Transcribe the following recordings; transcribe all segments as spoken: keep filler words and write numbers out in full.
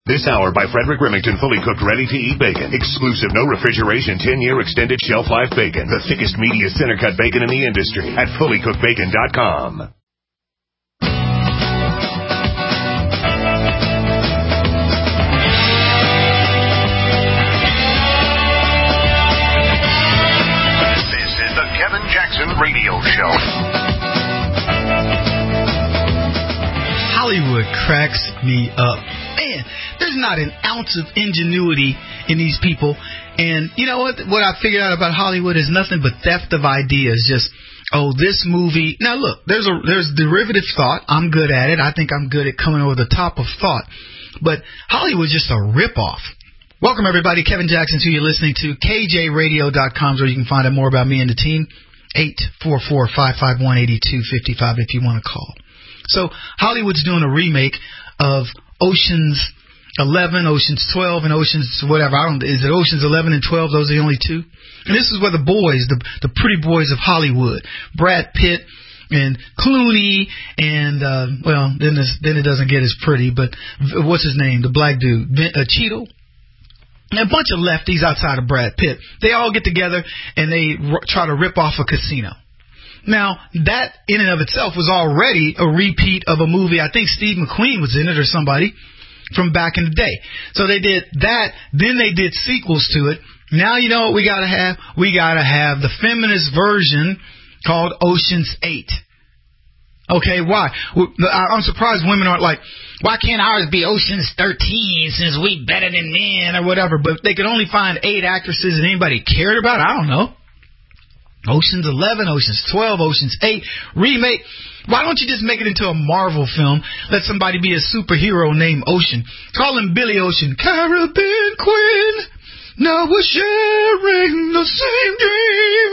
This hour by Frederick Remington, fully cooked, ready-to-eat bacon. Exclusive, no refrigeration, ten-year extended shelf life bacon. The thickest, meatiest, center-cut bacon in the industry at fully cooked bacon dot com. This is the Kevin Jackson Radio Show. Hollywood cracks me up. Man, there's not an ounce of ingenuity in these people. And you know what? What I figured out about Hollywood is nothing but theft of ideas. Just, oh, this movie. Now, look, there's a there's derivative thought. I'm good at it. I think I'm good at coming over the top of thought. But Hollywood's just a ripoff. Welcome, everybody. Kevin Jackson, who you're listening to. K J radio dot com is where you can find out more about me and the team. eight four four, five five one, eight two five five if you want to call. So Hollywood's doing a remake of Ocean's eleven, Ocean's twelve, and Ocean's whatever. I don't. Is it Ocean's eleven and twelve? Those are the only two. And this is where the boys, the the pretty boys of Hollywood, Brad Pitt and Clooney, and uh, well, then this, then it doesn't get as pretty. But what's his name? The black dude, uh, Cheeto. And a bunch of lefties outside of Brad Pitt. They all get together and they r- try to rip off a casino. Now, that in and of itself was already a repeat of a movie. I think Steve McQueen was in it or somebody from back in the day. So they did that. Then they did sequels to it. Now you know what we got to have? We got to have the feminist version called Ocean's eight. Okay, why? I'm surprised women aren't like, why can't ours be Ocean's thirteen since we better than men or whatever? But they could only find eight actresses that anybody cared about. I don't know. Ocean's eleven, Ocean's twelve, Ocean's eight, remake. Why don't you just make it into a Marvel film? Let somebody be a superhero named Ocean. Call him Billy Ocean. Caribbean Queen, now we're sharing the same dream.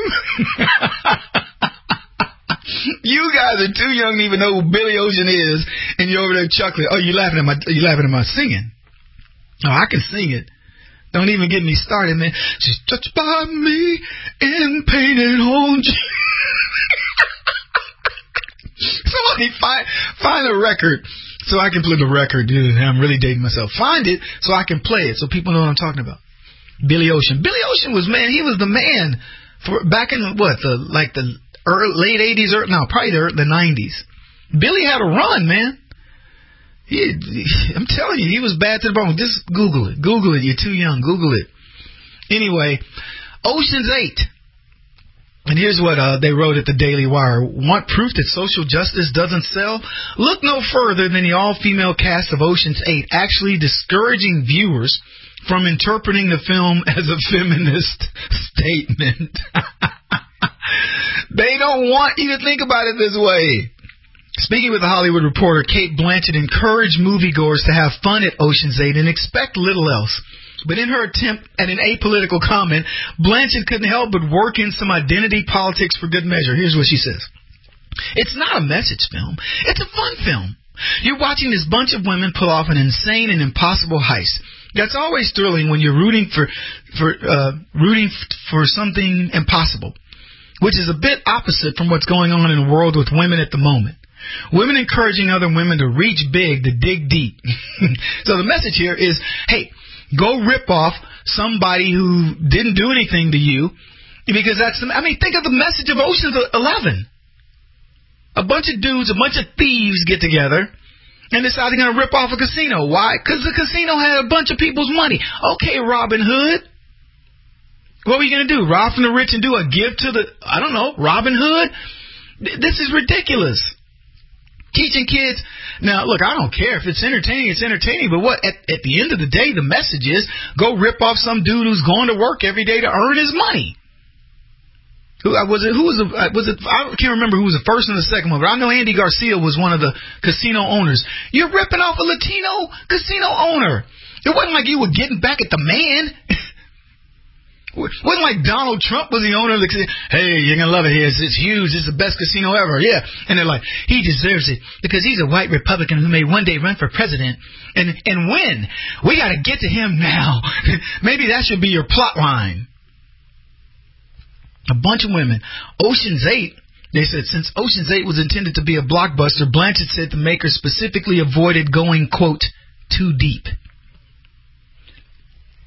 You guys are too young to even know who Billy Ocean is, and you're over there chuckling. Oh, you laughing at my? You laughing at my singing? Oh, I can sing it. Don't even get me started, man. She's touched by me in painted on jeans. Somebody find find a record so I can play the record. Dude, I'm really dating myself. Find it so I can play it so people know what I'm talking about. Billy Ocean. Billy Ocean was, man, he was the man for back in what the like the early, late eighties or no, probably the, the nineties. Billy had a run, man. He, I'm telling you, he was bad to the bone. Just Google it. Google it. You're too young. Google it. Anyway, Ocean's eight. And here's what uh, they wrote at the Daily Wire. Want proof that social justice doesn't sell? Look no further than the all-female cast of Ocean's eight actually discouraging viewers from interpreting the film as a feminist statement. They don't want you to think about it this way. Speaking with the Hollywood Reporter, Kate Blanchett encouraged moviegoers to have fun at Ocean's eight and expect little else. But in her attempt at an apolitical comment, Blanchett couldn't help but work in some identity politics for good measure. Here's what she says. It's not a message film. It's a fun film. You're watching this bunch of women pull off an insane and impossible heist. That's always thrilling when you're rooting for, for, uh, rooting for something impossible, which is a bit opposite from what's going on in the world with women at the moment. Women encouraging other women to reach big, to dig deep. So the message here is, hey, go rip off somebody who didn't do anything to you, because that's, I mean, think of the message of Ocean's eleven. A bunch of dudes, a bunch of thieves get together and decide they're going to rip off a casino. Why? Because the casino had a bunch of people's money. Okay, Robin Hood. What were you going to do? Rob from the rich and do a gift to the, I don't know, Robin Hood? This is ridiculous. Teaching kids. Now, look, I don't care if it's entertaining, it's entertaining. But what, at, at the end of the day, the message is go rip off some dude who's going to work every day to earn his money. Who was it? Who was the, was it? I can't remember who was the first and the second one, but I know Andy Garcia was one of the casino owners. You're ripping off a Latino casino owner. It wasn't like you were getting back at the man. It wasn't like Donald Trump was the owner of the casino. Hey, you're going to love it here. It's, it's huge. It's the best casino ever. Yeah. And they're like, he deserves it because he's a white Republican who may one day run for president and, and win. We got to get to him now. Maybe that should be your plot line. A bunch of women. Ocean's eight, they said, since Ocean's eight was intended to be a blockbuster, Blanchett said the maker specifically avoided going, quote, too deep.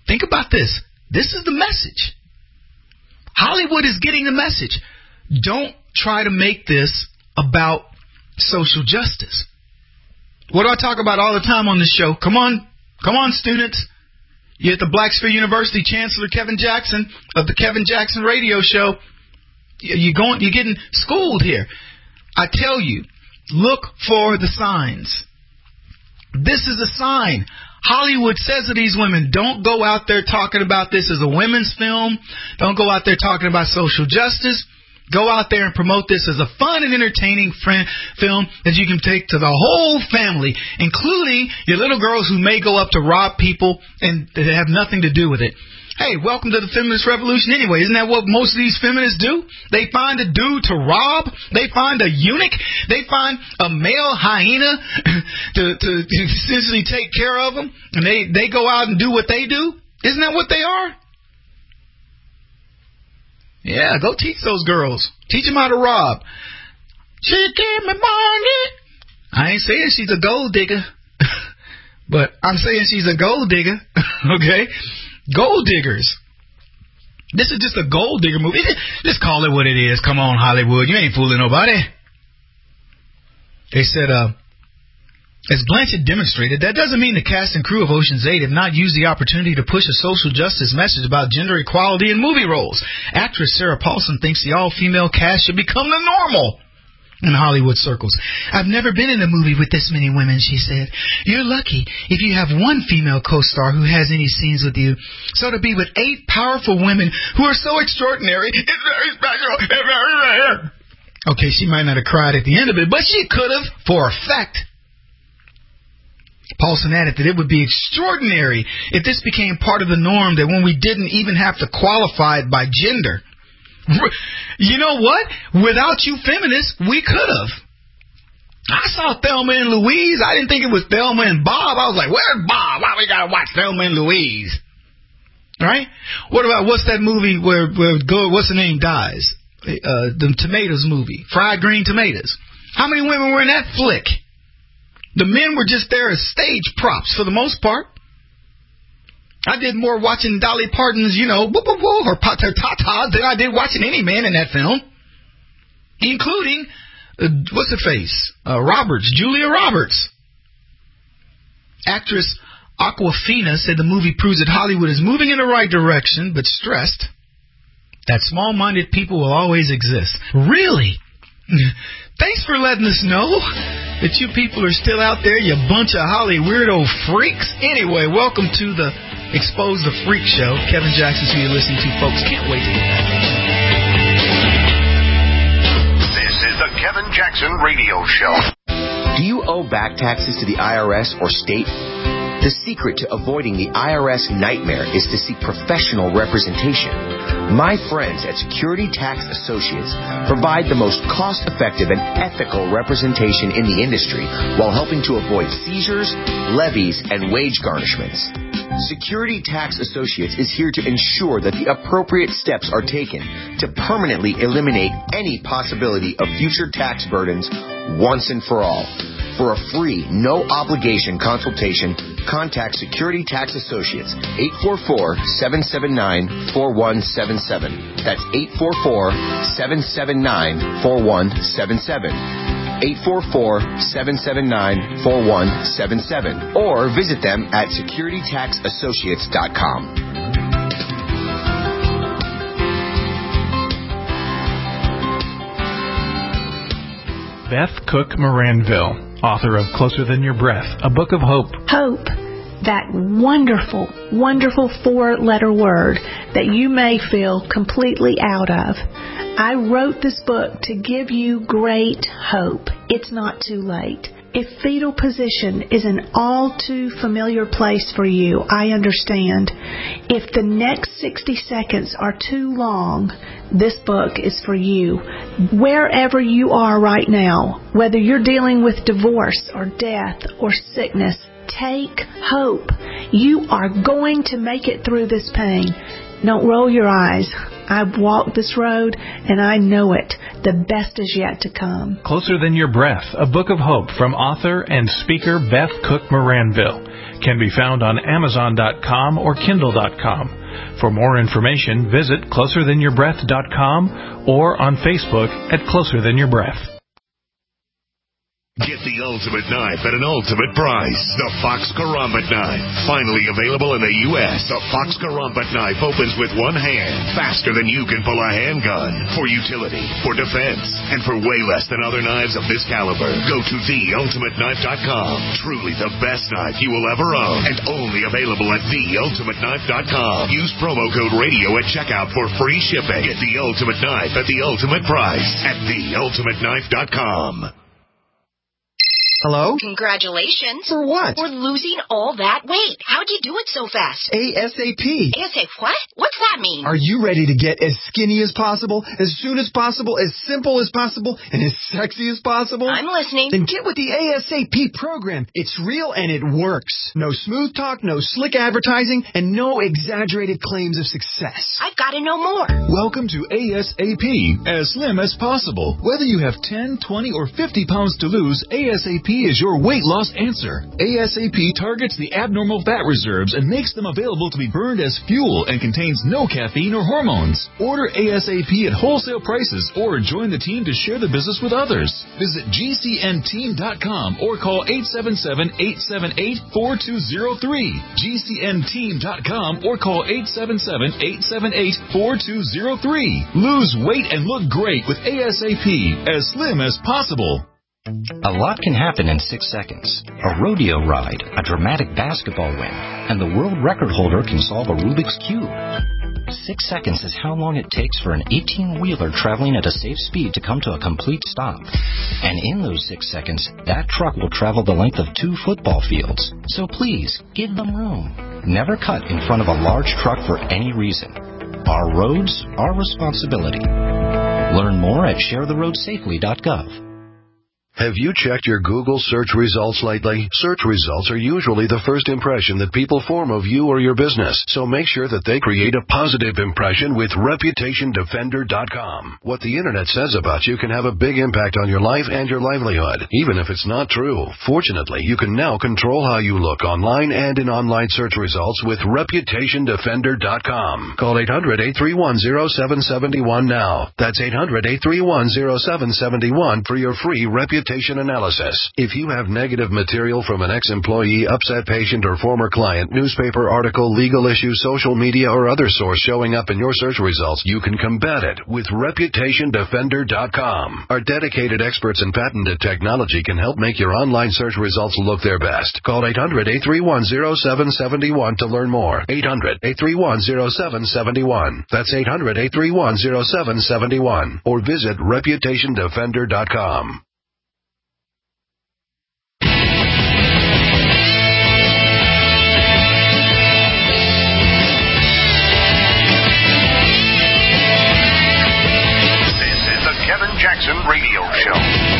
think about this. This is the message. Hollywood is getting the message. Don't try to make this about social justice. What do I talk about all the time on this show? Come on, come on, students. You're at the Blacksburg University, Chancellor Kevin Jackson of the Kevin Jackson Radio Show. You're going, you're getting schooled here. I tell you, look for the signs. This is a sign. Hollywood says to these women, don't go out there talking about this as a women's film. Don't go out there talking about social justice. Go out there and promote this as a fun and entertaining friend, film that you can take to the whole family, including your little girls who may go up to rob people and that have nothing to do with it. Hey, welcome to the feminist revolution anyway. Isn't that what most of these feminists do? They find a dude to rob. They find a eunuch. They find a male hyena to, to essentially take care of them. And they, they go out and do what they do. Isn't that what they are? Yeah, go teach those girls. Teach them how to rob. She gave me money. I ain't saying she's a gold digger. But I'm saying she's a gold digger. Okay? Gold diggers. This is just a gold digger movie. Just call it what it is. Come on, Hollywood. You ain't fooling nobody. They said, uh, as Blanchett demonstrated, that doesn't mean the cast and crew of Ocean's eight have not used the opportunity to push a social justice message about gender equality in movie roles. Actress Sarah Paulson thinks the all-female cast should become the normal in Hollywood circles. I've never been in a movie with this many women, she said. You're lucky if you have one female co-star who has any scenes with you. So to be with eight powerful women who are so extraordinary is very special and very rare. Okay, she might not have cried at the end of it, but she could have, for a fact. Paulson added that it would be extraordinary if this became part of the norm, that when we didn't even have to qualify it by gender. You know what? Without you feminists, we could have. I saw Thelma and Louise. I didn't think it was Thelma and Bob. I was like, where's Bob? Why we got to watch Thelma and Louise? Right? What about, what's that movie where, where what's the name dies? Uh, the Tomatoes movie. Fried Green Tomatoes. How many women were in that flick? The men were just there as stage props for the most part. I did more watching Dolly Parton's, you know, whoop, whoop, whoop, her ta-ta than I did watching any man in that film, including, uh, what's her face? Uh, Roberts, Julia Roberts. Actress Awkwafina said the movie proves that Hollywood is moving in the right direction, but stressed that small-minded people will always exist. Really? Thanks for letting us know that you people are still out there, you bunch of Holly weirdo freaks. Anyway, welcome to the Expose the Freak Show. Kevin Jackson's who you're listening to, folks. Can't wait to get back. This is the Kevin Jackson Radio Show. Do you owe back taxes to the I R S or state? The secret to avoiding the I R S nightmare is to seek professional representation. My friends at Security Tax Associates provide the most cost-effective and ethical representation in the industry while helping to avoid seizures, levies, and wage garnishments. Security Tax Associates is here to ensure that the appropriate steps are taken to permanently eliminate any possibility of future tax burdens once and for all. For a free, no-obligation consultation, contact Security Tax Associates, eight four four, seven seven nine, four one seven seven. That's eight four four, seven seven nine, four one seven seven. eight four four, seven seven nine, four one seven seven. Or visit them at security tax associates dot com. Beth Cook Moranville, author of Closer Than Your Breath, a book of hope. Hope, that wonderful, wonderful four-letter word that you may feel completely out of. I wrote this book to give you great hope. It's not too late. If fetal position is an all too familiar place for you, I understand. If the next sixty seconds are too long, this book is for you. Wherever you are right now, whether you're dealing with divorce or death or sickness, take hope. You are going to make it through this pain. Don't roll your eyes. I've walked this road, and I know it. The best is yet to come. Closer Than Your Breath, a book of hope from author and speaker Beth Cook Moranville. can be found on Amazon dot com or Kindle dot com. For more information, visit closer than your breath dot com or on Facebook at Closer Than Your Breath. Get the ultimate knife at an ultimate price. The Fox Karambit knife. Finally available in the U S The Fox Karambit knife opens with one hand, faster than you can pull a handgun. For utility, for defense, and for way less than other knives of this caliber. Go to the ultimate knife dot com. Truly the best knife you will ever own. And only available at the ultimate knife dot com. Use promo code radio at checkout for free shipping. Get the ultimate knife at the ultimate price at the ultimate knife dot com. Hello? Congratulations. For what? For losing all that weight. How'd you do it so fast? ASAP. ASAP what? What's that mean? Are you ready to get as skinny as possible, as soon as possible, as simple as possible, and as sexy as possible? I'm listening. Then get with the ASAP program. It's real and it works. No smooth talk, no slick advertising, and no exaggerated claims of success. I've got to know more. Welcome to ASAP, as slim as possible. Whether you have ten, twenty, or fifty pounds to lose, ASAP is your weight loss answer. ASAP targets the abnormal fat reserves and makes them available to be burned as fuel and contains no caffeine or hormones. Order ASAP at wholesale prices or join the team to share the business with others. Visit G C N team dot com or call eight seven seven, eight seven eight, four two zero three. G C N team dot com or call eight seven seven, eight seven eight, four two zero three. Lose weight and look great with ASAP, as slim as possible. A lot can happen in six seconds. A rodeo ride, a dramatic basketball win, and the world record holder can solve a Rubik's Cube. Six seconds is how long it takes for an eighteen-wheeler traveling at a safe speed to come to a complete stop. And in those six seconds, that truck will travel the length of two football fields. So please, give them room. Never cut in front of a large truck for any reason. Our roads, our responsibility. Learn more at share the road safely dot gov. Have you checked your Google search results lately? Search results are usually the first impression that people form of you or your business, so make sure that they create a positive impression with reputation defender dot com. What the Internet says about you can have a big impact on your life and your livelihood, even if it's not true. Fortunately, you can now control how you look online and in online search results with reputation defender dot com. Call eight hundred, eight three one, zero seven seven one now. That's eight hundred, eight three one, zero seven seven one for your free reputation analysis. If you have negative material from an ex-employee, upset patient, or former client, newspaper article, legal issue, social media, or other source showing up in your search results, you can combat it with reputation defender dot com. Our dedicated experts in patented technology can help make your online search results look their best. Call eight hundred, eight three one, zero seven seven one to learn more. eight hundred, eight three one, zero seven seven one. That's eight hundred, eight three one, zero seven seven one. Or visit reputation defender dot com. Kevin Jackson Radio Show.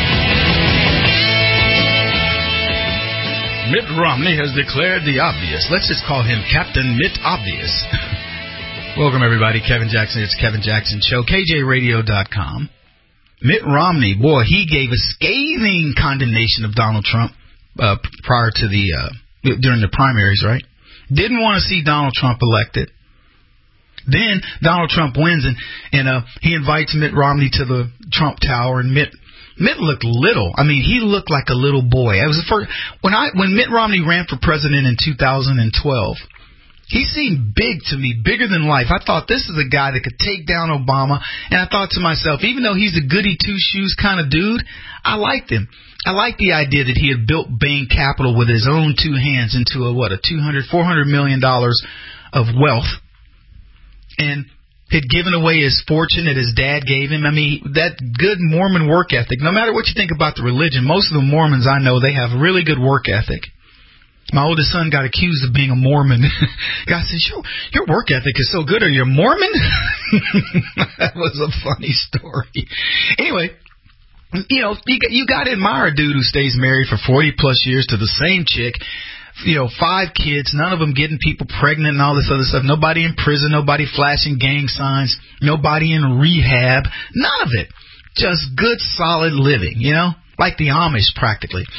Mitt Romney has declared the obvious. Let's just call him Captain Mitt Obvious. Welcome, everybody. Kevin Jackson. It's Kevin Jackson Show. K J radio dot com. Mitt Romney, boy, he gave a scathing condemnation of Donald Trump uh, prior to the, uh, during the primaries, right? Didn't want to see Donald Trump elected. Then Donald Trump wins, and, and uh, he invites Mitt Romney to the Trump Tower, and Mitt Mitt looked little. I mean, he looked like a little boy. It was the first, when I when Mitt Romney ran for president in two thousand twelve. He seemed big to me, bigger than life. I thought this is a guy that could take down Obama, and I thought to myself, even though he's a goody two-shoes kind of dude, I liked him. I liked the idea that he had built Bain Capital with his own two hands into a what a two hundred, four hundred million dollars of wealth. And had given away his fortune that his dad gave him. I mean, that good Mormon work ethic. No matter what you think about the religion, most of the Mormons I know, they have really good work ethic. My oldest son got accused of being a Mormon. Guy says, your, your work ethic is so good. Are you a Mormon? That was a funny story. Anyway, you know, you got, you got to admire a dude who stays married for forty plus years to the same chick. You know, five kids, none of them getting people pregnant and all this other stuff. Nobody in prison, nobody flashing gang signs, nobody in rehab, none of it. Just good, solid living, you know, like the Amish practically.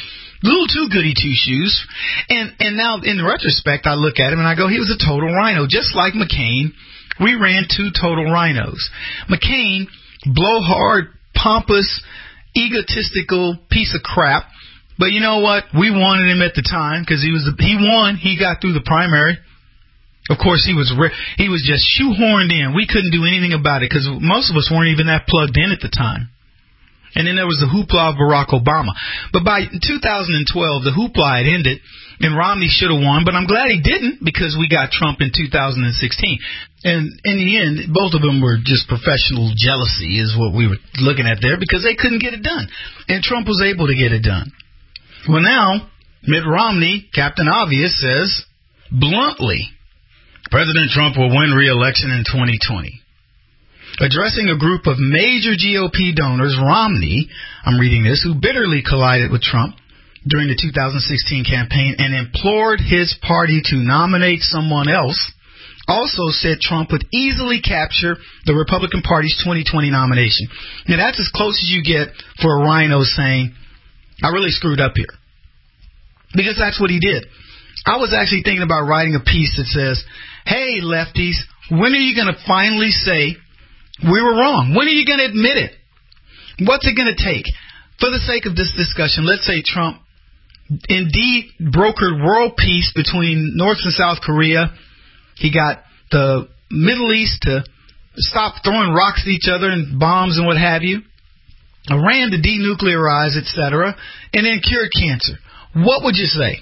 A little too goody two-shoes. And and now, in retrospect, I look at him and I go, he was a total rhino. Just like McCain, we ran two total rhinos. McCain, blowhard, pompous, egotistical piece of crap. But you know what? We wanted him at the time because he was he won. He got through the primary. Of course, he was re- he was just shoehorned in. We couldn't do anything about it because most of us weren't even that plugged in at the time. And then there was the hoopla of Barack Obama. But by two thousand twelve, the hoopla had ended, and Romney should have won. But I'm glad he didn't because we got Trump in two thousand sixteen. And in the end, both of them were just professional jealousy is what we were looking at there because they couldn't get it done. And Trump was able to get it done. Well, now, Mitt Romney, Captain Obvious, says bluntly, President Trump will win re-election in twenty twenty. Addressing a group of major G O P donors, Romney, I'm reading this, who bitterly collided with Trump during the two thousand sixteen campaign and implored his party to nominate someone else, also said Trump would easily capture the Republican Party's twenty twenty nomination. Now, that's as close as you get for a rhino saying, I really screwed up here. Because that's what he did. I was actually thinking about writing a piece that says, hey, lefties, when are you going to finally say we were wrong? When are you going to admit it? What's it going to take? For the sake of this discussion, let's say Trump indeed brokered world peace between North and South Korea. He got the Middle East to stop throwing rocks at each other and bombs and what have you. Iran to denuclearize, et cetera, and then cured cancer. What would you say?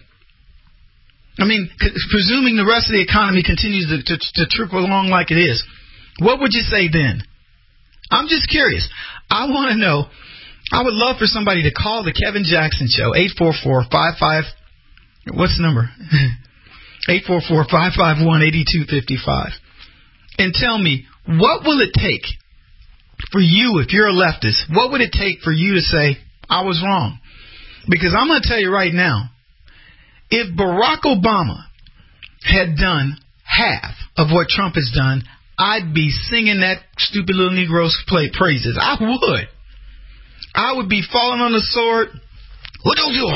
I mean, presuming the rest of the economy continues to, to, to trickle along like it is, what would you say then? I'm just curious. I want to know. I would love for somebody to call the Kevin Jackson Show, eight four four, five five, what's the number? eight four four, five five one, eight two five five. And tell me, what will it take for you, if you're a leftist, what would it take for you to say, I was wrong? Because I'm going to tell you right now, if Barack Obama had done half of what Trump has done, I'd be singing that stupid little Negro's play praises. I would. I would be falling on the sword. What don't you?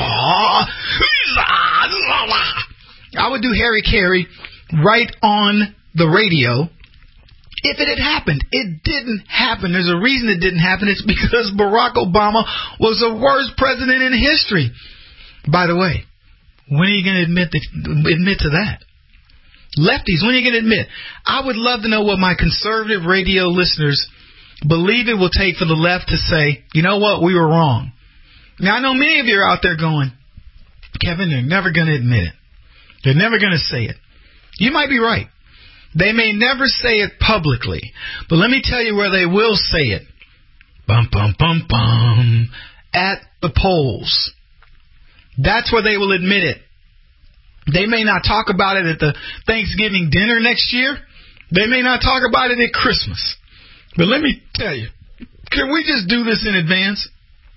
I would do Harry Carey right on the radio if it had happened. It didn't happen. There's a reason it didn't happen. It's because Barack Obama was the worst president in history. By the way, when are you going to admit that, admit to that? Lefties, when are you going to admit? I would love to know what my conservative radio listeners believe it will take for the left to say, you know what, we were wrong. Now, I know many of you are out there going, Kevin, they're never going to admit it. They're never going to say it. You might be right. They may never say it publicly, but let me tell you where they will say it. Bum, bum, bum, bum. At the polls. That's where they will admit it. They may not talk about it at the Thanksgiving dinner next year. They may not talk about it at Christmas. But let me tell you, can we just do this in advance?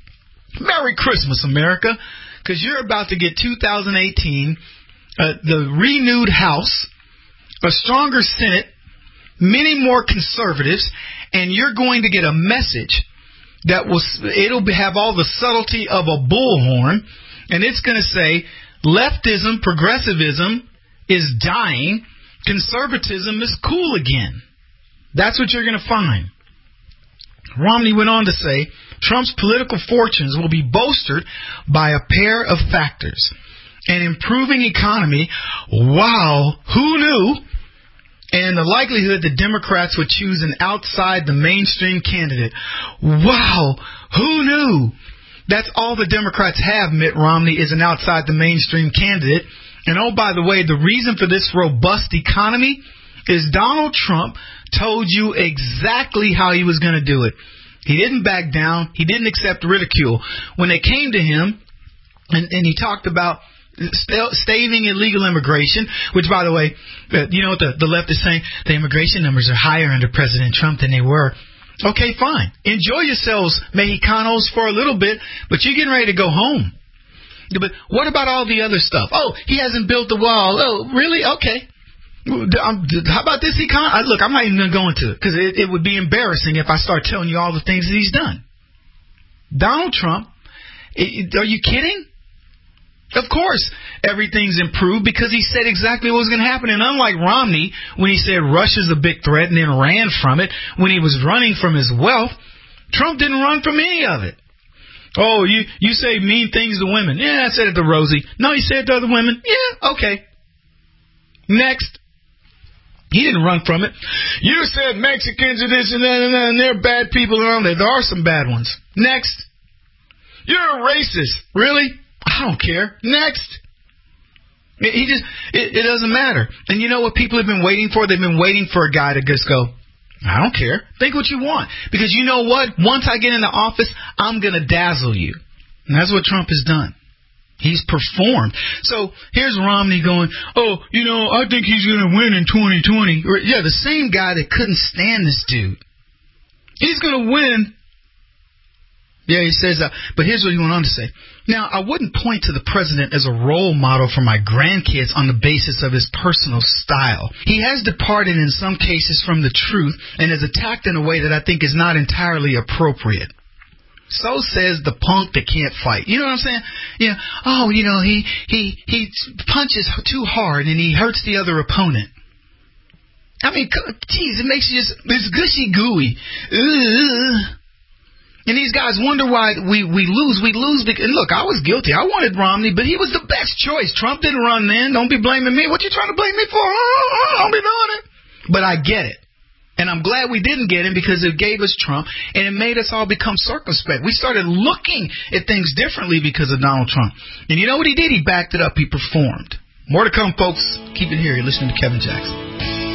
Merry Christmas, America, because you're about to get two thousand eighteen, uh, the renewed House, a stronger Senate, many more conservatives, and you're going to get a message that will it'll have all the subtlety of a bullhorn, and it's going to say leftism, progressivism is dying, conservatism is cool again. That's what you're going to find. Romney went on to say, Trump's political fortunes will be bolstered by a pair of factors. An improving economy, wow, who knew? And the likelihood that Democrats would choose an outside the mainstream candidate. Wow, who knew? That's all the Democrats have, Mitt Romney, is an outside the mainstream candidate. And oh, by the way, the reason for this robust economy is Donald Trump told you exactly how he was going to do it. He didn't back down. He didn't accept ridicule. When they came to him, and, and he talked about staving illegal immigration, which, by the way, you know what the, the left is saying? The immigration numbers are higher under President Trump than they were. Okay, fine. Enjoy yourselves, Mexicanos, for a little bit, but you're getting ready to go home. But what about all the other stuff? Oh, he hasn't built the wall. Oh, really? Okay. How about this economy? Look, I'm not even going to go into it because it, it would be embarrassing if I start telling you all the things that he's done. Donald Trump, it, are you kidding? Of course, everything's improved because he said exactly what was going to happen. And unlike Romney, when he said Russia's a big threat and then ran from it, when he was running from his wealth, Trump didn't run from any of it. Oh, you, you say mean things to women. Yeah, I said it to Rosie. No, you said it to other women. Yeah, okay. Next. He didn't run from it. You said Mexicans are this and that and that, and they're bad people around there. There are some bad ones. Next. You're a racist. Really? I don't care. Next. He just, it, it doesn't matter. And you know what people have been waiting for? They've been waiting for a guy to just go, I don't care. Think what you want. Because you know what? Once I get into office, I'm going to dazzle you. And that's what Trump has done. He's performed. So here's Romney going, oh, you know, I think he's going to win in twenty twenty. Or, yeah, the same guy that couldn't stand this dude. He's going to win. Yeah, he says that. But here's what he went on to say. Now, I wouldn't point to the president as a role model for my grandkids on the basis of his personal style. He has departed in some cases from the truth and has attacked in a way that I think is not entirely appropriate. So says the punk that can't fight. You know what I'm saying? Yeah. Oh, you know, he he he punches too hard and he hurts the other opponent. I mean, geez, it makes you just, it's gushy gooey. Ugh. And these guys wonder why we, we lose. We lose because, and look, I was guilty. I wanted Romney, but he was the best choice. Trump didn't run then. Don't be blaming me. What you trying to blame me for? Oh, don't be doing it. But I get it. And I'm glad we didn't get him because it gave us Trump and it made us all become circumspect. We started looking at things differently because of Donald Trump. And you know what he did? He backed it up. He performed. More to come, folks. Keep it here. You're listening to Kevin Jackson.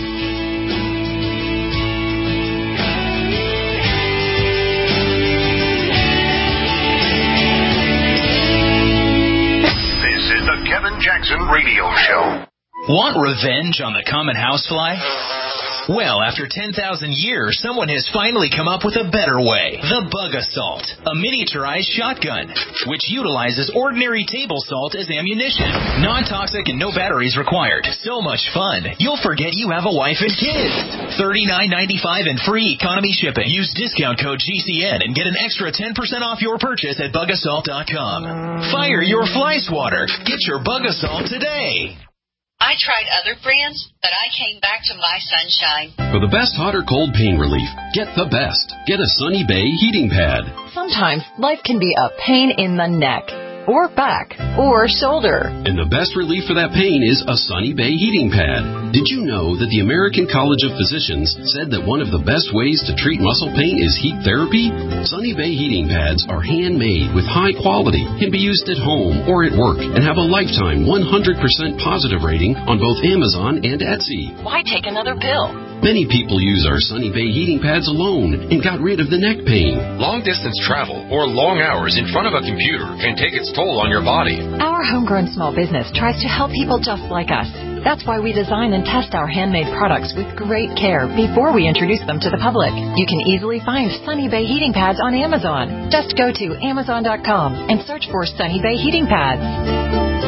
Kevin Jackson Radio Show. Want revenge on the common housefly? Well, after ten thousand years, someone has finally come up with a better way. The Bug Assault, a miniaturized shotgun, which utilizes ordinary table salt as ammunition. Non-toxic and no batteries required. So much fun, you'll forget you have a wife and kids. thirty-nine ninety-five and free economy shipping. Use discount code G C N and get an extra ten percent off your purchase at bug assault dot com. Fire your fly swatter. Get your Bug Assault today. I tried other brands, but I came back to My Sunshine. For the best hot or cold pain relief, get the best. Get a Sunny Bay heating pad. Sometimes life can be a pain in the neck, or back, or shoulder. And the best relief for that pain is a Sunny Bay heating pad. Did you know that the American College of Physicians said that one of the best ways to treat muscle pain is heat therapy? Sunny Bay heating pads are handmade with high quality, can be used at home or at work, and have a lifetime one hundred percent positive rating on both Amazon and Etsy. Why take another pill? Many people use our Sunny Bay heating pads alone and got rid of the neck pain. Long-distance travel or long hours in front of a computer can take its toll on your body. Our homegrown small business tries to help people just like us. That's why we design and test our handmade products with great care before we introduce them to the public. You can easily find Sunny Bay heating pads on Amazon. Just go to amazon dot com and search for Sunny Bay heating pads.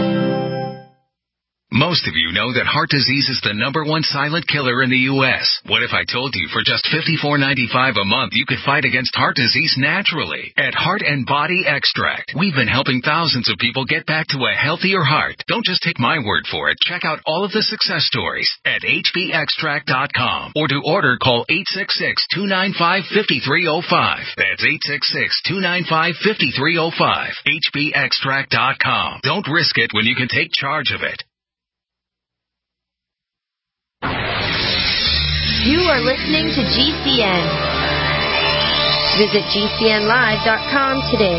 Most of you know that heart disease is the number one silent killer in the U S What if I told you for just fifty-four ninety-five a month you could fight against heart disease naturally? At Heart and Body Extract, we've been helping thousands of people get back to a healthier heart. Don't just take my word for it. Check out all of the success stories at H B extract dot com or to order call eight six six, two nine five, five three zero five. That's eight six six, two nine five, five three zero five. H B extract dot com. Don't risk it when you can take charge of it. You are listening to G C N. Visit G C N live dot com today.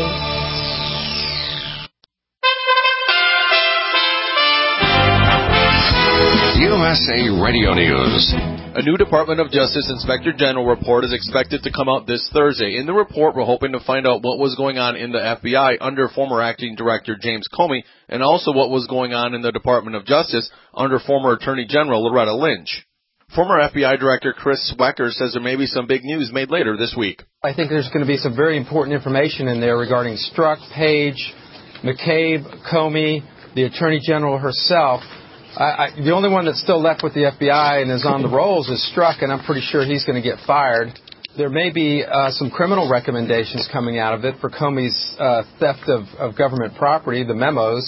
U S A Radio News. A new Department of Justice Inspector General report is expected to come out this Thursday. In the report, we're hoping to find out what was going on in the F B I under former Acting Director James Comey, and also what was going on in the Department of Justice under former Attorney General Loretta Lynch. Former F B I Director Chris Wecker says there may be some big news made later this week. I think there's going to be some very important information in there regarding Strzok, Page, McCabe, Comey, the Attorney General herself. I, I, the only one that's still left with the F B I and is on the rolls is Strzok, and I'm pretty sure he's going to get fired. There may be uh, some criminal recommendations coming out of it for Comey's uh, theft of, of government property, the memos.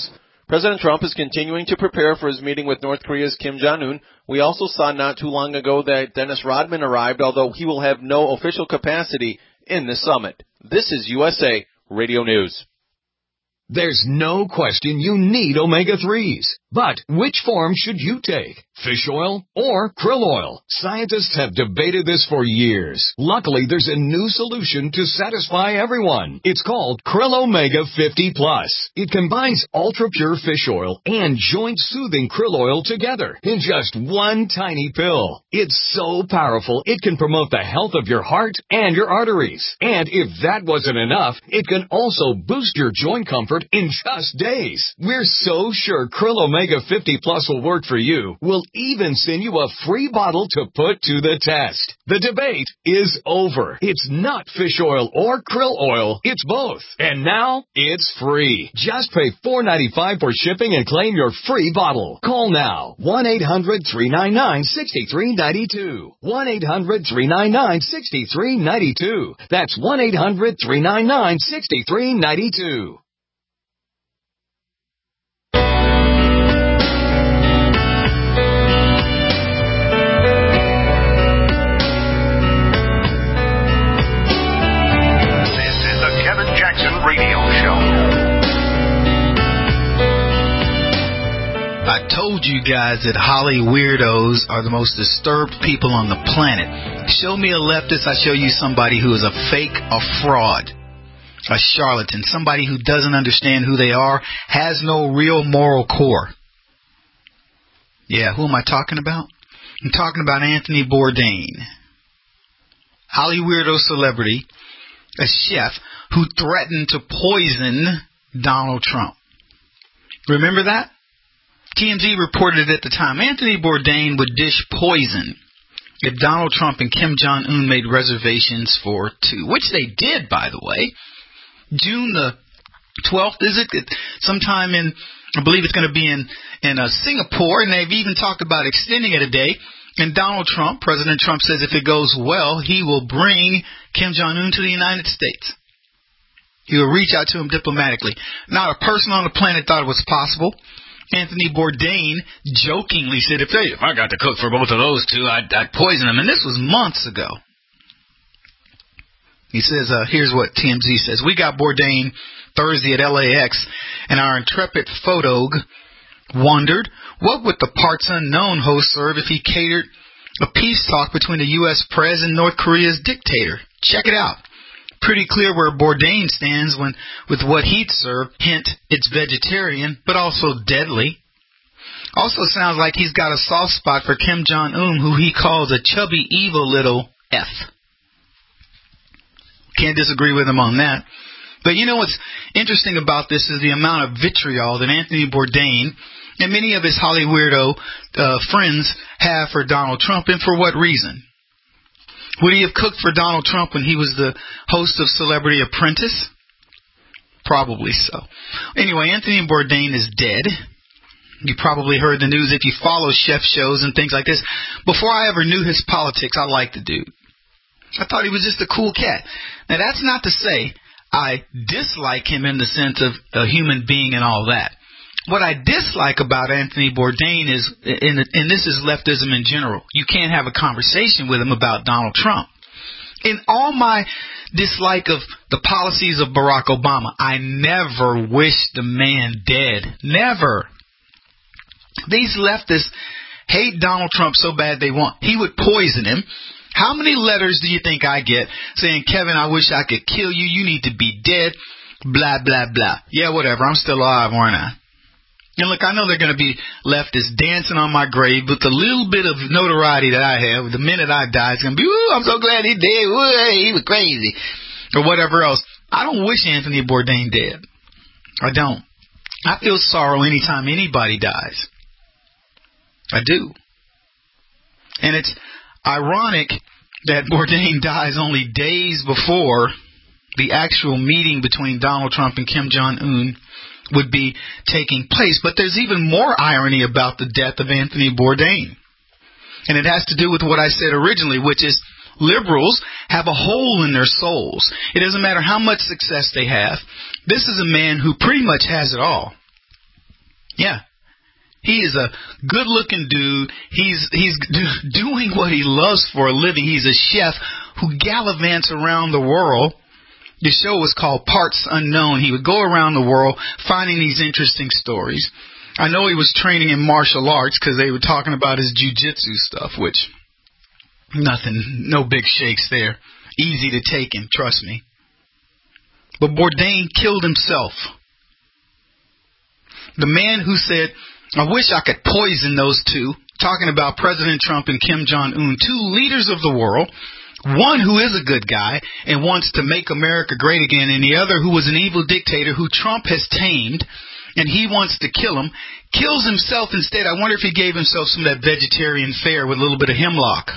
President Trump is continuing to prepare for his meeting with North Korea's Kim Jong-un. We also saw not too long ago that Dennis Rodman arrived, although he will have no official capacity in the summit. This is U S A Radio News. There's no question you need omega threes. But which form should you take? Fish oil or krill oil? Scientists have debated this for years. Luckily, there's a new solution to satisfy everyone. It's called Krill Omega fifty plus. It combines ultra-pure fish oil and joint-soothing krill oil together in just one tiny pill. It's so powerful, it can promote the health of your heart and your arteries. And if that wasn't enough, it can also boost your joint comfort in just days. We're so sure Krill Omega fifty plus will work for you. We'll even send you a free bottle to put to the test. The debate is over. It's not fish oil or krill oil. It's both. And now it's free. Just pay four dollars and ninety-five cents for shipping and claim your free bottle. Call now. one eight hundred three nine nine six three nine two. one eight hundred three nine nine six three nine two. That's one eight hundred three nine nine six three nine two. Radio show. I told you guys that Holly weirdos are the most disturbed people on the planet. Show me a leftist, I show you somebody who is a fake, a fraud, a charlatan, somebody who doesn't understand who they are, has no real moral core. Yeah, who am I talking about? I'm talking about Anthony Bourdain, Holly weirdo celebrity, a chef who threatened to poison Donald Trump. Remember that? T M Z reported at the time Anthony Bourdain would dish poison if Donald Trump and Kim Jong-un made reservations for two, which they did, by the way. June the twelfth, is it? Sometime in, I believe it's going to be in, in uh, Singapore, and they've even talked about extending it a day. And Donald Trump, President Trump, says if it goes well, he will bring Kim Jong-un to the United States. He will reach out to him diplomatically. Not a person on the planet thought it was possible. Anthony Bourdain jokingly said, if, they, if I got to cook for both of those two, I'd, I'd poison them. And this was months ago. He says, uh, here's what T M Z says. We got Bourdain Thursday at L A X, and our intrepid photog wondered, what would the parts unknown host serve if he catered a peace talk between the U S president and North Korea's dictator? Check it out. Pretty clear where Bourdain stands when with what he'd serve. Hint, it's vegetarian, but also deadly. Also sounds like he's got a soft spot for Kim Jong-un, who he calls a chubby, evil little F. Can't disagree with him on that. But you know what's interesting about this is the amount of vitriol that Anthony Bourdain and many of his Holly weirdo uh, friends have for Donald Trump, and for what reason? Would he have cooked for Donald Trump when he was the host of Celebrity Apprentice? Probably so. Anyway, Anthony Bourdain is dead. You probably heard the news if you follow chef shows and things like this. Before I ever knew his politics, I liked the dude. I thought he was just a cool cat. Now, that's not to say I dislike him in the sense of a human being and all that. What I dislike about Anthony Bourdain is, and, and this is leftism in general, you can't have a conversation with him about Donald Trump. In all my dislike of the policies of Barack Obama, I never wished the man dead. Never. These leftists hate Donald Trump so bad they want. He would poison him. How many letters do you think I get saying, Kevin, I wish I could kill you. You need to be dead. Blah, blah, blah. Yeah, whatever. I'm still alive, aren't I? And look, I know they're going to be leftists dancing on my grave, but the little bit of notoriety that I have, the minute I die, it's going to be, ooh, I'm so glad he dead. Ooh, hey, he was crazy. Or whatever else. I don't wish Anthony Bourdain dead. I don't. I feel sorrow anytime anybody dies. I do. And it's ironic that Bourdain dies only days before the actual meeting between Donald Trump and Kim Jong-un would be taking place. But there's even more irony about the death of Anthony Bourdain. And it has to do with what I said originally, which is liberals have a hole in their souls. It doesn't matter how much success they have. This is a man who pretty much has it all. Yeah. He is a good-looking dude. He's he's do, doing what he loves for a living. He's a chef who gallivants around the world. The show was called Parts Unknown. He would go around the world finding these interesting stories. I know he was training in martial arts because they were talking about his jiu-jitsu stuff, which nothing, no big shakes there. Easy to take in, trust me. But Bourdain killed himself. The man who said, I wish I could poison those two, talking about President Trump and Kim Jong-un, two leaders of the world, one who is a good guy and wants to make America great again, and the other who was an evil dictator who Trump has tamed, and he wants to kill him, kills himself instead. I wonder if he gave himself some of that vegetarian fare with a little bit of hemlock.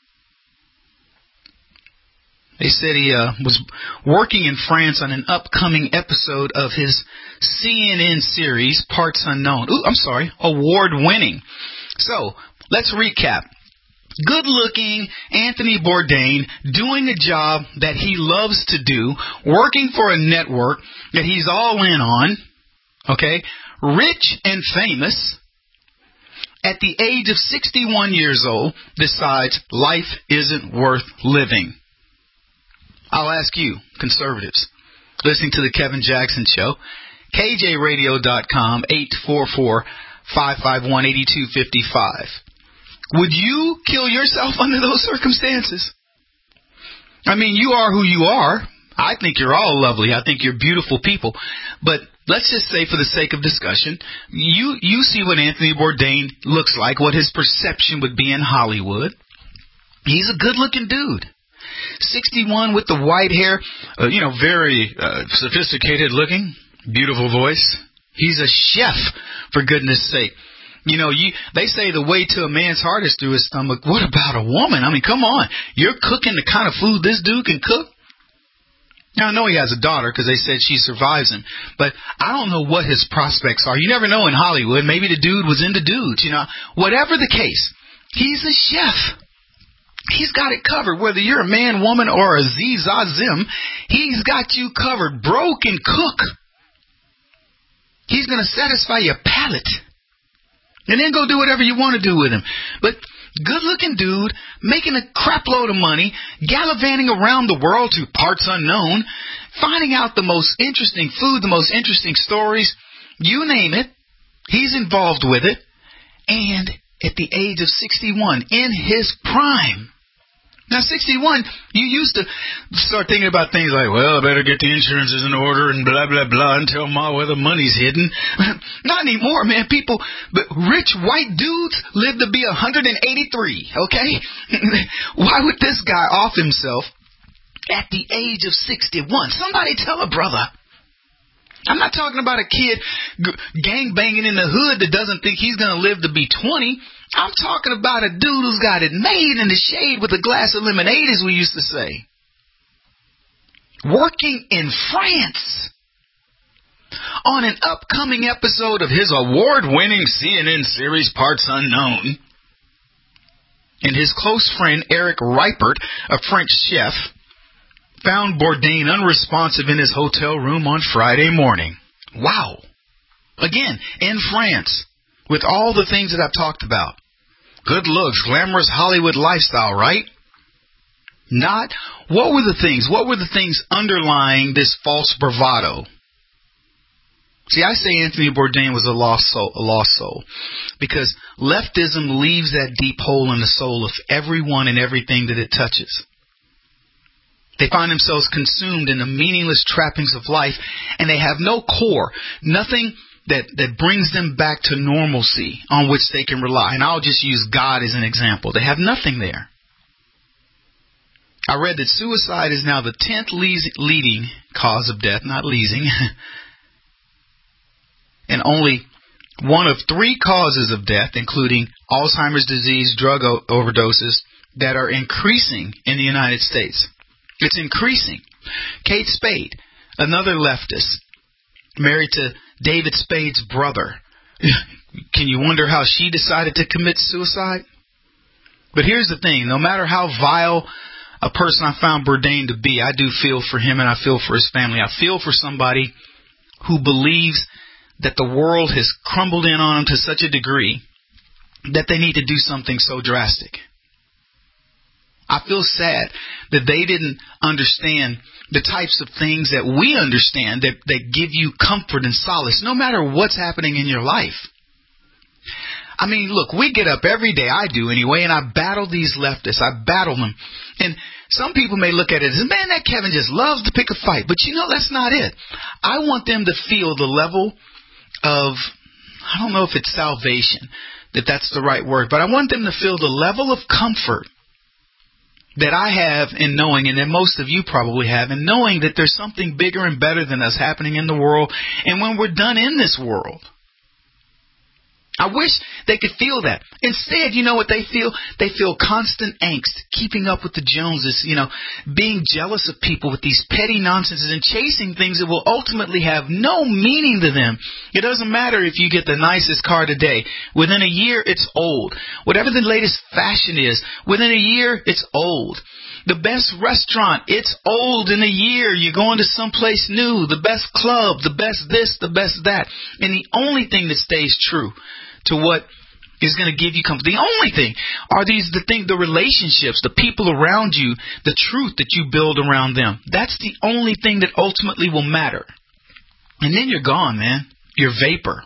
They said he uh, was working in France on an upcoming episode of his C N N series, Parts Unknown. Ooh, I'm sorry, award-winning. So, let's recap. Good-looking Anthony Bourdain doing a job that he loves to do, working for a network that he's all in on, okay, rich and famous, at the age of sixty-one years old, decides life isn't worth living. I'll ask you, conservatives, listening to the Kevin Jackson Show, K J radio dot com, eight four four, five five one, eight two five five. Would you kill yourself under those circumstances? I mean, you are who you are. I think you're all lovely. I think you're beautiful people. But let's just say, for the sake of discussion, you, you see what Anthony Bourdain looks like, what his perception would be in Hollywood. He's a good-looking dude. sixty-one with the white hair, uh, you know, very uh, sophisticated looking, beautiful voice. He's a chef, for goodness sake. You know, you they say the way to a man's heart is through his stomach. What about a woman? I mean, come on. You're cooking the kind of food this dude can cook? Now, I know he has a daughter because they said she survives him. But I don't know what his prospects are. You never know in Hollywood. Maybe the dude was into dudes, you know. Whatever the case, he's a chef. He's got it covered. Whether you're a man, woman, or a zim, he's got you covered. Broke and cook. He's going to satisfy your palate. And then go do whatever you want to do with him. But good-looking dude, making a crap load of money, gallivanting around the world to parts unknown, finding out the most interesting food, the most interesting stories, you name it. He's involved with it. And at the age of sixty-one, in his prime. Now, sixty-one, you used to start thinking about things like, well, I better get the insurances in order and blah, blah, blah, and tell Ma where the money's hidden. Not anymore, man. People, but rich white dudes live to be one hundred eighty-three, okay? Why would this guy off himself at the age of sixty-one? Somebody tell a brother. I'm not talking about a kid gang banging in the hood that doesn't think he's going to live to be twenty. I'm talking about a dude who's got it made in the shade with a glass of lemonade, as we used to say. Working in France on an upcoming episode of his award-winning C N N series, Parts Unknown. And his close friend, Eric Ripert, a French chef, found Bourdain unresponsive in his hotel room on Friday morning. Wow. Again, in France, with all the things that I've talked about. Good looks, glamorous Hollywood lifestyle, right? Not, what were the things? What were the things underlying this false bravado? See, I say Anthony Bourdain was a lost soul, a lost soul, because leftism leaves that deep hole in the soul of everyone and everything that it touches. They find themselves consumed in the meaningless trappings of life, and they have no core, nothing that, that brings them back to normalcy on which they can rely. And I'll just use God as an example. They have nothing there. I read that suicide is now the tenth leading cause of death, not leasing, and only one of three causes of death, including Alzheimer's disease, drug o- overdoses, that are increasing in the United States. It's increasing. Kate Spade, another leftist, married to David Spade's brother. Can you wonder how she decided to commit suicide? But here's the thing. No matter how vile a person I found Bourdain to be, I do feel for him and I feel for his family. I feel for somebody who believes that the world has crumbled in on them to such a degree that they need to do something so drastic. I feel sad that they didn't understand the types of things that we understand that, that give you comfort and solace, no matter what's happening in your life. I mean, look, we get up every day, I do anyway, and I battle these leftists. I battle them. And some people may look at it as, man, that Kevin just loves to pick a fight. But you know, that's not it. I want them to feel the level of, I don't know if it's salvation, that that's the right word, but I want them to feel the level of comfort that I have in knowing, and that most of you probably have, in knowing that there's something bigger and better than us happening in the world. And when we're done in this world, I wish they could feel that. Instead, you know what they feel? They feel constant angst, keeping up with the Joneses, you know, being jealous of people with these petty nonsenses and chasing things that will ultimately have no meaning to them. It doesn't matter if you get the nicest car today. Within a year, it's old. Whatever the latest fashion is, within a year, it's old. The best restaurant, it's old in a year. You're going to someplace new. The best club, the best this, the best that. And the only thing that stays true to what is going to give you comfort, the only thing are these the thing, the relationships, the people around you, the truth that you build around them. That's the only thing that ultimately will matter. And then you're gone, man. You're vapor.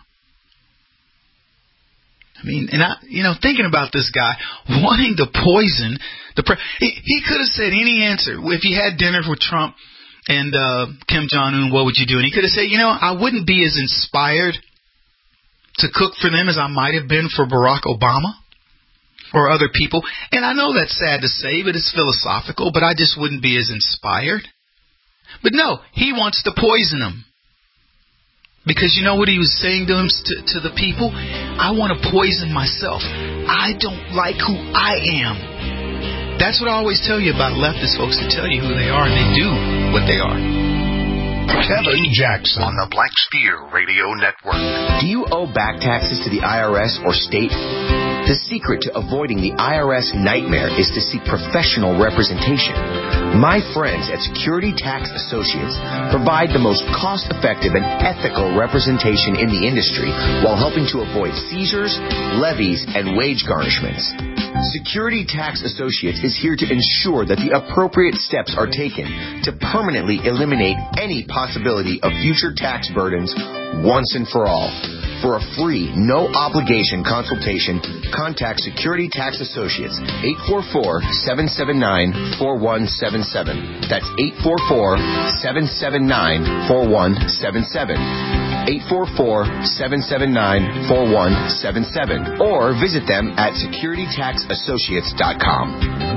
I mean, and I, you know, thinking about this guy wanting to poison the pre- he, he could have said any answer. If you had dinner with Trump and uh, Kim Jong-un, what would you do? And he could have said, you know, I wouldn't be as inspired to cook for them as I might have been for Barack Obama or other people. And I know that's sad to say, but it's philosophical, but I just wouldn't be as inspired. But no, he wants to poison them. Because you know what he was saying to him, to, to the people? I want to poison myself. I don't like who I am. That's what I always tell you about leftist folks, to tell you who they are, and they do what they are. Kevin Jackson on the Black Steer Radio Network. Do you owe back taxes to the I R S or state? The secret to avoiding the I R S nightmare is to seek professional representation. My friends at Security Tax Associates provide the most cost-effective and ethical representation in the industry while helping to avoid seizures, levies, and wage garnishments. Security Tax Associates is here to ensure that the appropriate steps are taken to permanently eliminate any possibility of future tax burdens once and for all. For a free, no-obligation consultation, contact Security Tax Associates, eight four four, seven seven nine, four one seven seven. That's eight four four, seven seven nine, four one seven seven. eight four four, seven seven nine, four one seven seven. Or visit them at security tax associates dot com.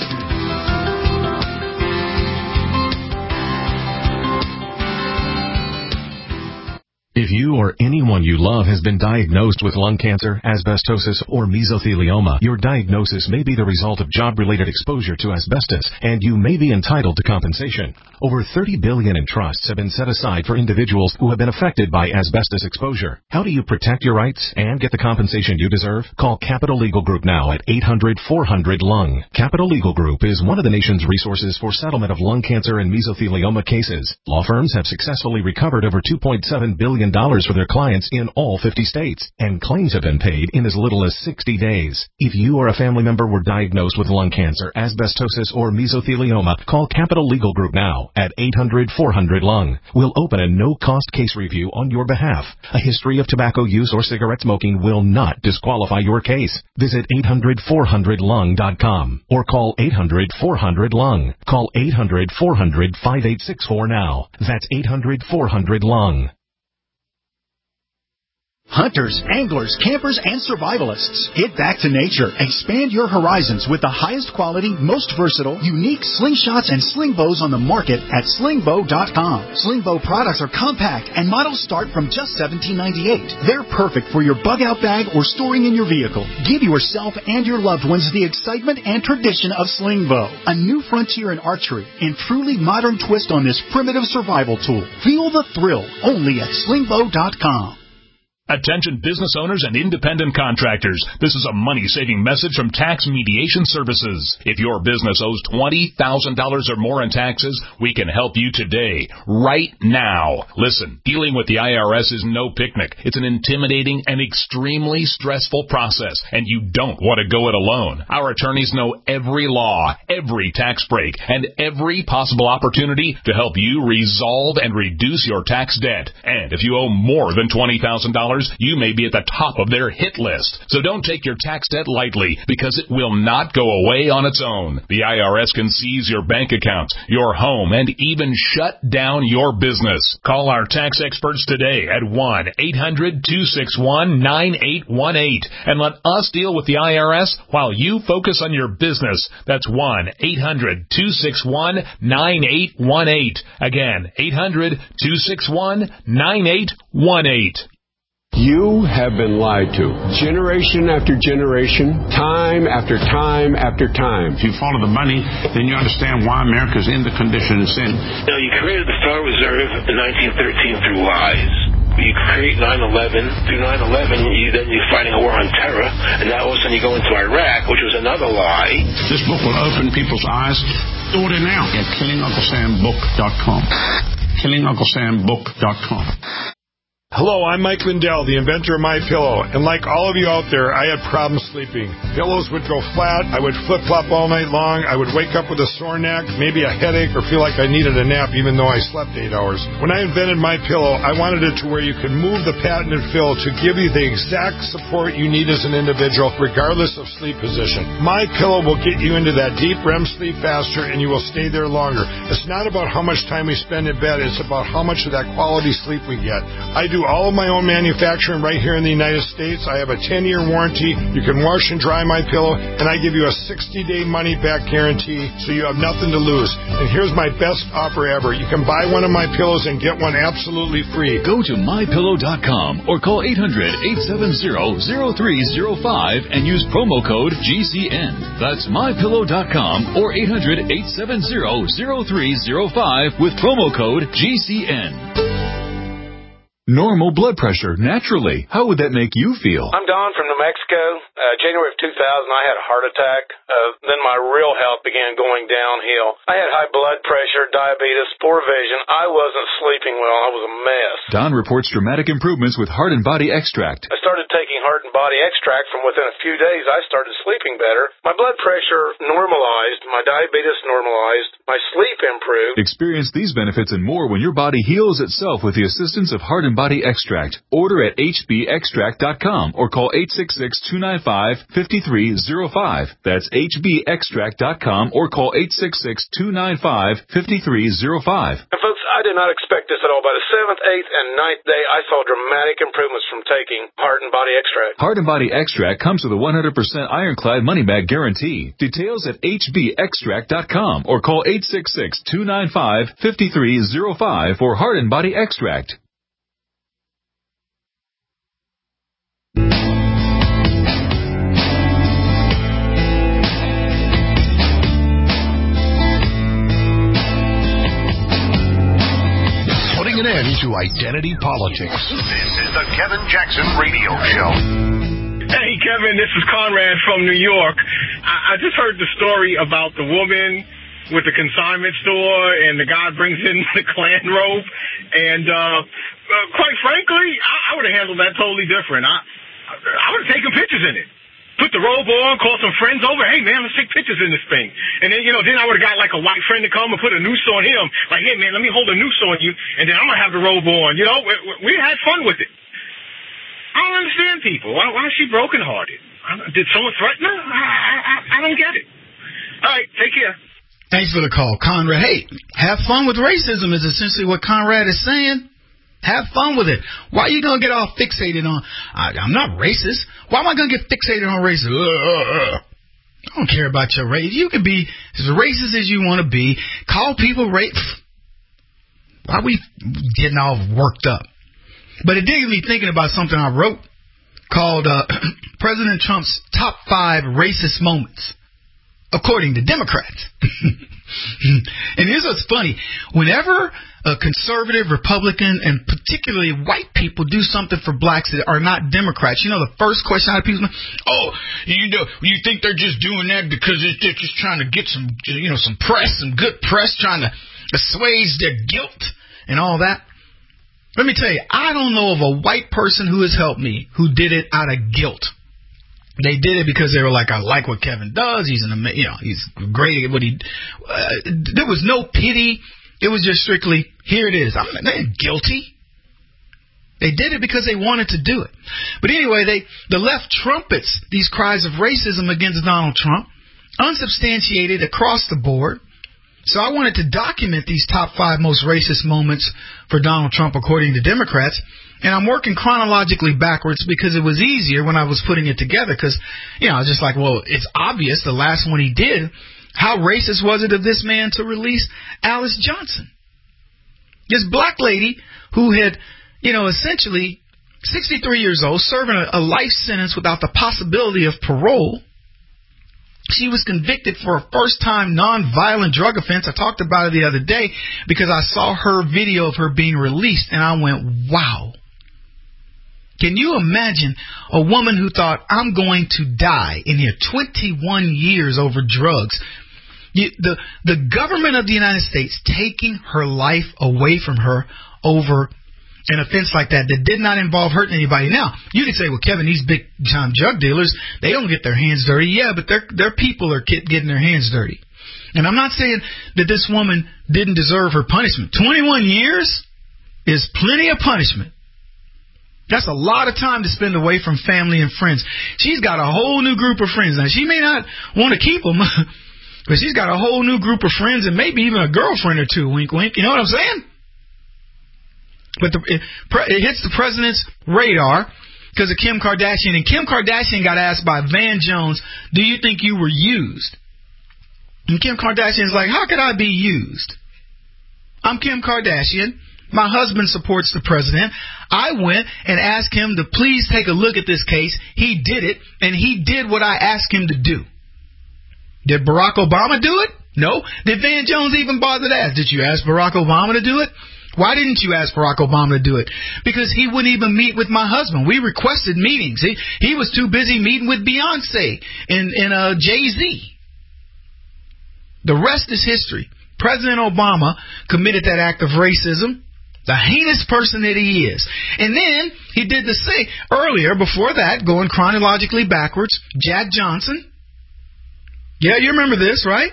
If you or anyone you love has been diagnosed with lung cancer, asbestosis, or mesothelioma, your diagnosis may be the result of job-related exposure to asbestos, and you may be entitled to compensation. Over thirty billion dollars in trusts have been set aside for individuals who have been affected by asbestos exposure. How do you protect your rights and get the compensation you deserve? Call Capital Legal Group now at eight hundred, four hundred, lung. Capital Legal Group is one of the nation's resources for settlement of lung cancer and mesothelioma cases. Law firms have successfully recovered over two point seven billion dollars for their clients in all fifty states, and claims have been paid in as little as sixty days. If you or a family member were diagnosed with lung cancer, asbestosis, or mesothelioma, call Capital Legal Group now at eight hundred, four hundred, lung. We'll open a no-cost case review on your behalf. A history of tobacco use or cigarette smoking will not disqualify your case. Visit eight hundred, four hundred, lung dot com or call eight hundred, four hundred, lung. Call eight hundred, four hundred, five eight six four now. That's eight hundred, four hundred, lung. Hunters, anglers, campers, and survivalists. Get back to nature. Expand your horizons with the highest quality, most versatile, unique slingshots and sling bows on the market at sling bow dot com. Sling bow products are compact and models start from just seventeen ninety-eight. They're perfect for your bug out bag or storing in your vehicle. Give yourself and your loved ones the excitement and tradition of sling bow, a new frontier in archery and truly modern twist on this primitive survival tool. Feel the thrill only at sling bow dot com. Attention business owners and independent contractors. This is a money-saving message from Tax Mediation Services. If your business owes twenty thousand dollars or more in taxes, we can help you today, right now. Listen, dealing with the I R S is no picnic. It's an intimidating and extremely stressful process, and you don't want to go it alone. Our attorneys know every law, every tax break, and every possible opportunity to help you resolve and reduce your tax debt. And if you owe more than twenty thousand dollars, you may be at the top of their hit list. So don't take your tax debt lightly, because it will not go away on its own. The I R S can seize your bank accounts, your home, and even shut down your business. Call our tax experts today at one eight hundred two six one nine eight one eight and let us deal with the I R S while you focus on your business. That's one eight hundred two six one nine eight one eight. Again, eight hundred two six one nine eight one eight. You have been lied to, generation after generation, time after time after time. If you follow the money, then you understand why America's in the condition it's in. You know, you created the Federal Reserve in nineteen thirteen through lies. You create nine eleven. Through nine eleven, you, then you're fighting a war on terror, and now all of a sudden you go into Iraq, which was another lie. This book will open people's eyes. Order now at killing uncle sam book dot com. killing uncle sam book dot com. Hello, I'm Mike Lindell, the inventor of MyPillow, and like all of you out there, I had problems sleeping. Pillows would go flat, I would flip-flop all night long, I would wake up with a sore neck, maybe a headache, or feel like I needed a nap even though I slept eight hours. When I invented MyPillow, I wanted it to where you could move the patented fill to give you the exact support you need as an individual, regardless of sleep position. MyPillow will get you into that deep R E M sleep faster, and you will stay there longer. It's not about how much time we spend in bed, it's about how much of that quality sleep we get. I do all of my own manufacturing right here in the United States. I have a ten-year warranty. You can wash and dry my pillow, and I give you a sixty-day money-back guarantee, so you have nothing to lose. And here's my best offer ever. You can buy one of my pillows and get one absolutely free. Go to my pillow dot com or call eight hundred eight seven zero zero three zero five and use promo code G C N. That's my pillow dot com or eight hundred eight seven zero zero three zero five with promo code G C N. Normal blood pressure, naturally. How would that make you feel? I'm Don from New Mexico. Uh, January of two thousand, I had a heart attack. Uh, then my real health began going downhill. I had high blood pressure, diabetes, poor vision. I wasn't sleeping well. I was a mess. Don reports dramatic improvements with Heart and Body Extract. I started taking Heart and Body Extract. From within a few days, I started sleeping better. My blood pressure normalized. My diabetes normalized. My sleep improved. Experience these benefits and more when your body heals itself with the assistance of Heart and Body Extract. Order at H B extract dot com or call eight six six, two nine five, five three zero five. That's H B extract dot com or call eight six six, two nine five, five three zero five. And folks, I did not expect this at all. By the seventh, eighth, and ninth day, I saw dramatic improvements from taking Heart and Body Extract. Heart and Body Extract comes with a one hundred percent ironclad money-back guarantee. Details at H B extract dot com or call eight six six, two nine five, five three zero five for Heart and Body Extract. Putting an end to identity politics. This is the Kevin Jackson Radio Show. Hey, Kevin, this is Conrad from New York. I, I just heard the story about the woman with the consignment store and the guy brings in the Klan robe. And uh, uh, quite frankly, I, I would have handled that totally different. I, I would have taken pictures in it. Put the robe on, call some friends over. Hey, man, let's take pictures in this thing. And then, you know, then I would have got like a white friend to come and put a noose on him. Like, hey, man, let me hold a noose on you, and then I'm going to have the robe on. You know, we, we had fun with it. I don't understand people. Why, why is she brokenhearted? Did someone threaten her? I, I, I don't get it. All right, take care. Thanks for the call, Conrad. Hey, have fun with racism is essentially what Conrad is saying. Have fun with it. Why are you going to get all fixated on, I, I'm not racist. Why am I going to get fixated on racism? I don't care about your race. You can be as racist as you want to be. Call people race. Why are we getting all worked up? But it did get me thinking about something I wrote called uh, President Trump's Top Five Racist Moments, according to Democrats. And here's what's funny. Whenever a conservative, Republican, and particularly white people do something for blacks that are not Democrats, you know, the first question out of people, oh, you know, you think they're just doing that because they're just trying to get some, you know, some press, some good press, trying to assuage their guilt and all that. Let me tell you, I don't know of a white person who has helped me who did it out of guilt. They did it because they were like, I like what Kevin does. He's an, you know, he's great at what he. Uh, there was no pity. It was just strictly, here it is. I'm they're guilty. They did it because they wanted to do it. But anyway, they the left trumpets these cries of racism against Donald Trump, unsubstantiated across the board. So I wanted to document these top five most racist moments for Donald Trump, according to Democrats. And I'm working chronologically backwards because it was easier when I was putting it together. Because, you know, I was just like, well, it's obvious the last one he did. How racist was it of this man to release Alice Johnson? This black lady who had, you know, essentially sixty-three years old, serving a, a life sentence without the possibility of parole. She was convicted for a first-time non-violent drug offense. I talked about it the other day because I saw her video of her being released, and I went, wow. Can you imagine a woman who thought, I'm going to die in here, twenty-one years over drugs? You, the, the government of the United States taking her life away from her over an offense like that that did not involve hurting anybody. Now, you could say, well, Kevin, these big-time drug dealers, they don't get their hands dirty. Yeah, but their their people are getting their hands dirty. And I'm not saying that this woman didn't deserve her punishment. twenty-one years is plenty of punishment. That's a lot of time to spend away from family and friends. She's got a whole new group of friends. Now, she may not want to keep them, but she's got a whole new group of friends and maybe even a girlfriend or two, wink, wink. You know what I'm saying? But the, it, it hits the president's radar because of Kim Kardashian. And Kim Kardashian got asked by Van Jones, do you think you were used? And Kim Kardashian's like, how could I be used? I'm Kim Kardashian. My husband supports the president. I went and asked him to please take a look at this case. He did it, and he did what I asked him to do. Did Barack Obama do it? No. Did Van Jones even bother to ask? Did you ask Barack Obama to do it? Why didn't you ask Barack Obama to do it? Because he wouldn't even meet with my husband. We requested meetings. He, he was too busy meeting with Beyonce and, and uh, Jay-Z. The rest is history. President Obama committed that act of racism, the heinous person that he is. And then he did the same earlier, before that, going chronologically backwards, Jack Johnson. Yeah, you remember this, right?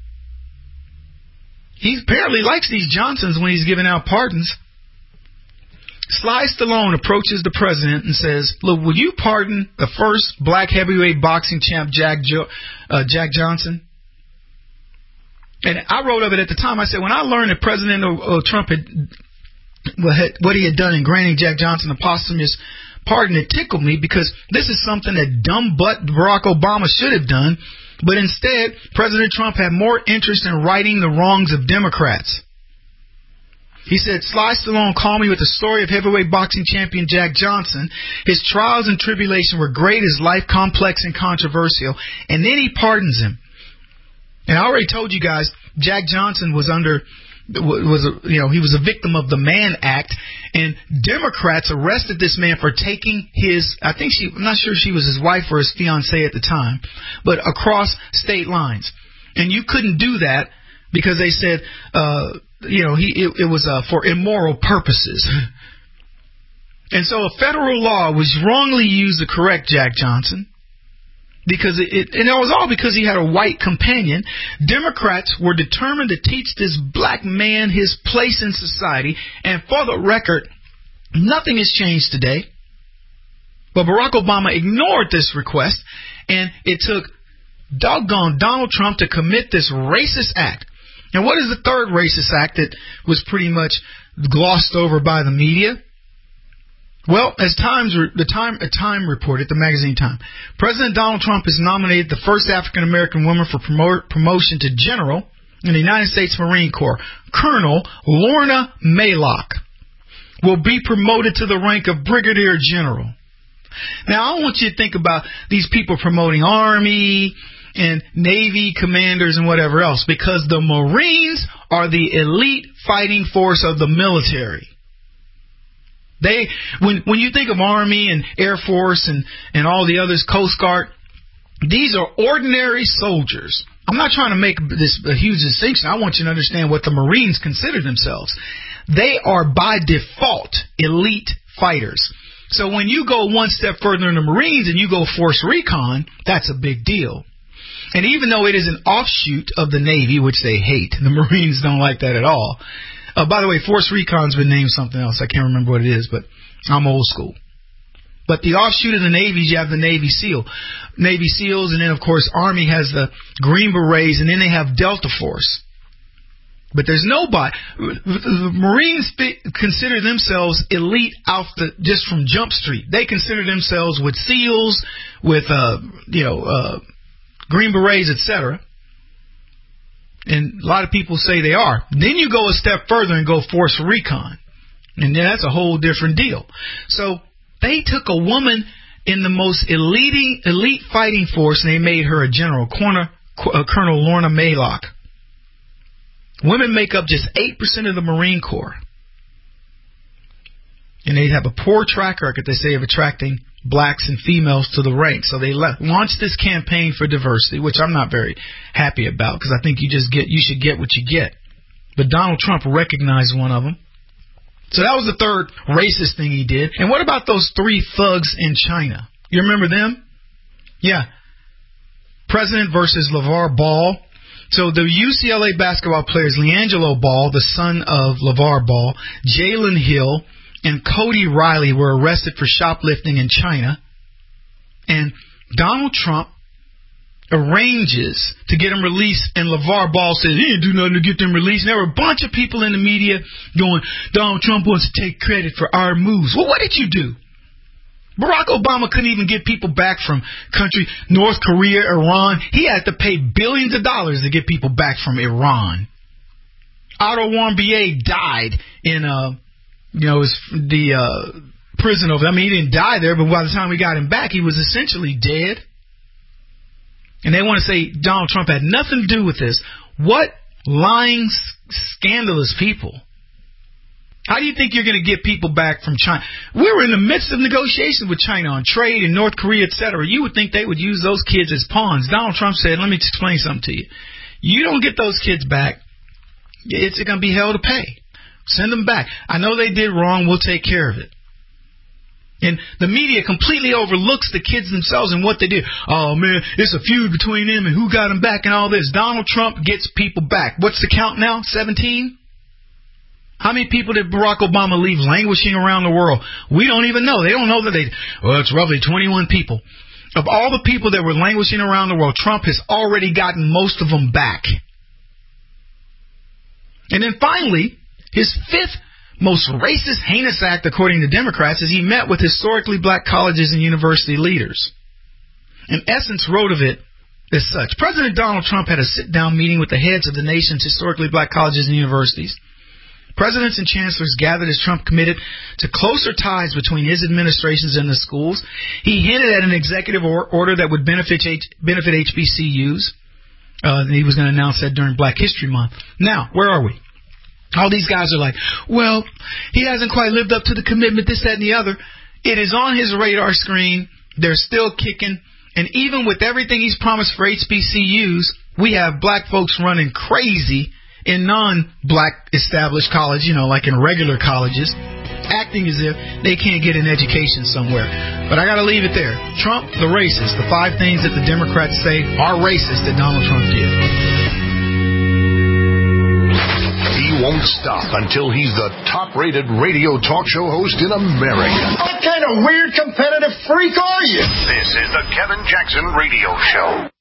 He apparently likes these Johnsons when he's giving out pardons. Sly Stallone approaches the president and says, look, will you pardon the first black heavyweight boxing champ, Jack jo- uh, Jack Johnson? And I wrote of it at the time. I said, when I learned that President uh, Trump had what he had done in granting Jack Johnson a posthumous pardon, it tickled me because this is something that dumb butt Barack Obama should have done. But instead, President Trump had more interest in righting the wrongs of Democrats. He said, Sly Stallone called me with the story of heavyweight boxing champion Jack Johnson. His trials and tribulation were great, his life complex and controversial. And then he pardons him. And I already told you guys, Jack Johnson was under... was a, you know, he was a victim of the Mann Act, and Democrats arrested this man for taking his, I think she, I'm not sure if she was his wife or his fiancée at the time, but across state lines. And you couldn't do that because they said, uh, you know, he it, it was uh, for immoral purposes. And so a federal law was wrongly used to correct Jack Johnson. Because it, it, and it was all because he had a white companion. Democrats were determined to teach this black man his place in society. And for the record, nothing has changed today. But Barack Obama ignored this request, and it took doggone Donald Trump to commit this racist act. And what is the third racist act that was pretty much glossed over by the media? Well, as Times, the Time, a Time reported, the magazine Time, President Donald Trump has nominated the first African-American woman for promo- promotion to general in the United States Marine Corps. Colonel Lorna Maylock will be promoted to the rank of Brigadier General. Now, I want you to think about these people promoting Army and Navy commanders and whatever else, because the Marines are the elite fighting force of the military. They, when when you think of Army and Air Force and, and all the others, Coast Guard, these are ordinary soldiers. I'm not trying to make this a huge distinction. I want you to understand what the Marines consider themselves. They are by default elite fighters. So when you go one step further in the Marines and you go Force Recon, that's a big deal. And even though it is an offshoot of the Navy, which they hate, the Marines don't like that at all. Uh, by the way, Force Recon's been named something else. I can't remember what it is, but I'm old school. But the offshoot of the Navy, you have the Navy SEAL. Navy SEALs, and then, of course, Army has the Green Berets, and then they have Delta Force. But there's nobody. The Marines consider themselves elite out the, just from Jump Street. They consider themselves with SEALs, with, uh, you know, uh, Green Berets, et cetera. And a lot of people say they are. Then you go a step further and go Force Recon. And then that's a whole different deal. So they took a woman in the most elite, elite fighting force, and they made her a general, Corner, uh, Colonel Lorna Maylock. Women make up just eight percent of the Marine Corps. And they have a poor track record, they say, of attracting blacks and females to the ranks. So they le- launched this campaign for diversity, which I'm not very happy about, because I think you just get you should get what you get. But Donald Trump recognized one of them. So that was the third racist thing he did. And what about those three thugs in China? You remember them? Yeah. President versus LeVar Ball. So the U C L A basketball players, LiAngelo Ball, the son of LeVar Ball, Jalen Hill, and Cody Riley were arrested for shoplifting in China. And Donald Trump arranges to get them released, and LeVar Ball says he didn't do nothing to get them released. And there were a bunch of people in the media going, Donald Trump wants to take credit for our moves. Well, what did you do? Barack Obama couldn't even get people back from country, North Korea, Iran. He had to pay billions of dollars to get people back from Iran. Otto Warmbier died in, uh, you know, the uh, prison over there. I mean, he didn't die there, but by the time we got him back, he was essentially dead. And they want to say Donald Trump had nothing to do with this. What lying, scandalous people. How do you think you're going to get people back from China? We were in the midst of negotiations with China on trade and North Korea, et cetera. You would think they would use those kids as pawns. Donald Trump said, let me explain something to you. You don't get those kids back, it's going to be hell to pay. Send them back. I know they did wrong. We'll take care of it. And the media completely overlooks the kids themselves and what they do. Oh, man, it's a feud between them and who got them back and all this. Donald Trump gets people back. What's the count now? seventeen? How many people did Barack Obama leave languishing around the world? We don't even know. They don't know that they... Well, it's roughly twenty-one people. Of all the people that were languishing around the world, Trump has already gotten most of them back. And then finally, his fifth most racist, heinous act, according to Democrats, is he met with historically black colleges and university leaders. In essence, wrote of it as such. President Donald Trump had a sit-down meeting with the heads of the nation's historically black colleges and universities. Presidents and chancellors gathered as Trump committed to closer ties between his administrations and the schools. He hinted at an executive or- order that would benefit H- benefit H B C Us. Uh, he was going to announce that during Black History Month. Now, where are we? All these guys are like, well, he hasn't quite lived up to the commitment, this, that, and the other. It is on his radar screen. They're still kicking. And even with everything he's promised for H B C Us, we have black folks running crazy in non-black established college, you know, like in regular colleges, acting as if they can't get an education somewhere. But I got to leave it there. Trump, the racist. The five things that the Democrats say are racist that Donald Trump did. He won't stop until he's the top-rated radio talk show host in America. What kind of weird competitive freak are you? This is the Kevin Jackson Radio Show.